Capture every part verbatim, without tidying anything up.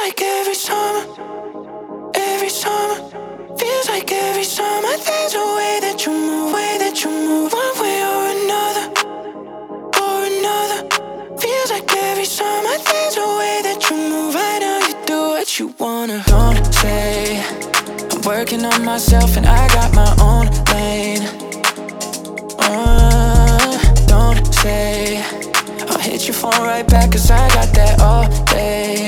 like every summer, every summer. Feels like every summer. There's a way that you move, way that you move, one way or another, or another. Feels like every summer. There's a way that you move. I know you do what you wanna. Don't say I'm working on myself and I got my own lane. Uh, don't say I'll hit your phone right back, cause I got that all day.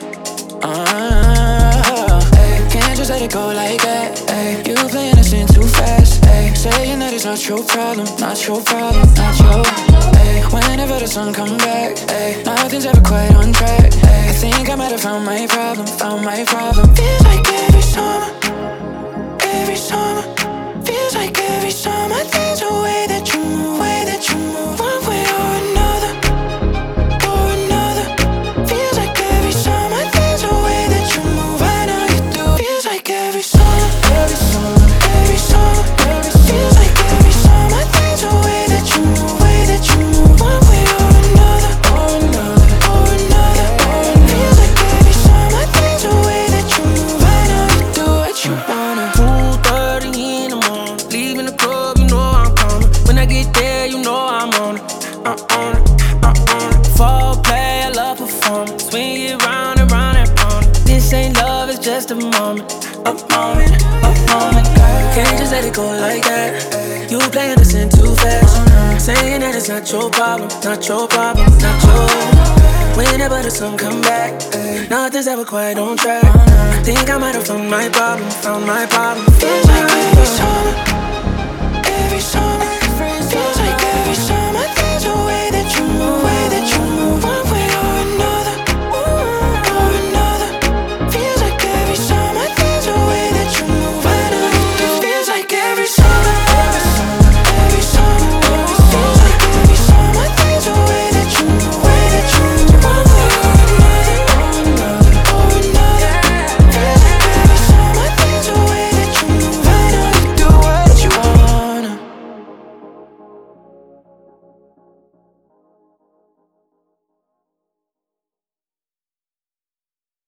Uh, ay, can't just let it go like that. Ay, you playing this in too fast. Ay, saying that it's not your problem, not your problem, not your. Ay, whenever the sun come back, ay, nothing's ever quite on track. Ay, I think I might have found my problem, found my problem. Feels like every summer, every summer. Feels like every summer. There's a way that you move, way that you move, one way or another, or another. Feels like every summer. There's a way that you move. I know you do. Feels like every summer, every summer, every summer, every summer. Feels like every summer. There's a way that you move, way that you move, one way or another, or another, or another, or another. Feels like every summer. There's a way that you move. I know you do what you wanna. two thirty in the morning, leaving the club, you know I'm coming. When I get there, you know I'm on it. I'm on it, I'm on it. Foreplay, I love performing. Swing it round and round and round. This ain't love, it's just a moment. A moment, a moment, girl. Can't just let it go like that. You playing this in too fast. Saying that it's not your problem, not your problem, not your. Whenever the sun come back, nothing's ever quite on track. I think I might have found my problem, found my problem. Feels like every summer,